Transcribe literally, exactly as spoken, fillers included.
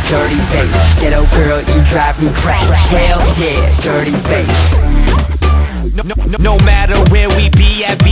dirty bass. Ghetto girl, you drive me crazy. Hell yeah, dirty bass. No, no, no matter where we be at,